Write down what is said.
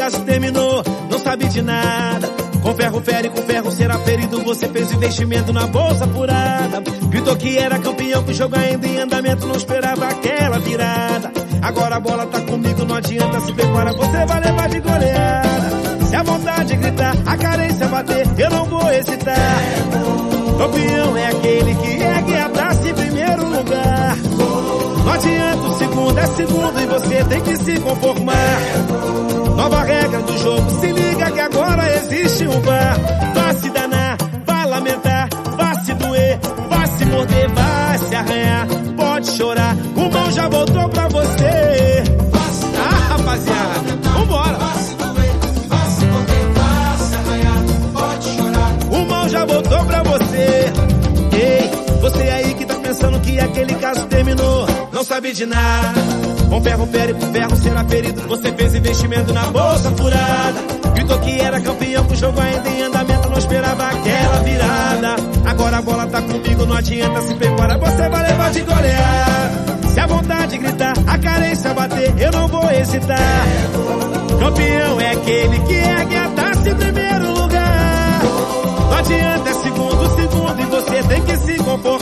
caso terminou, não sabe de nada. Com ferro fere, com ferro será ferido. Você fez investimento na bolsa furada. Gritou que era campeão, que o jogo ainda em andamento, não esperava aquela virada. Agora a bola tá comigo, não adianta, se prepara, você vai levar de goleada. Se a vontade gritar, a carência bater, eu não vou hesitar. Campeão é aquele que ergue e abraça em primeiro lugar. Não adianta, o segundo é segundo e você tem que se conformar. Nova regra do jogo, se liga que agora existe um VAR. Vai se danar, vai lamentar, vai se doer, vai se morder, vai se arranhar, pode chorar, o mão já voltou pra você. Ah, rapaziada, vambora. Vai se doer, vai se morder, vai se arranhar, pode chorar, o mão já voltou pra você. Ei, você aí que tá pensando que aquele caso terminou, não sabe de nada. Com ferro fere, com ferro será ferido. Você fez investimento na bolsa furada. Gritou que era campeão, com o jogo ainda em andamento, não esperava aquela virada. Agora a bola tá comigo, não adianta, se prepara, você vai levar de goleada. Se a vontade gritar, a carência bater, eu não vou hesitar. Campeão é aquele que ergue a taça em primeiro lugar. Não adianta, é segundo, segundo, e você tem que se comportar.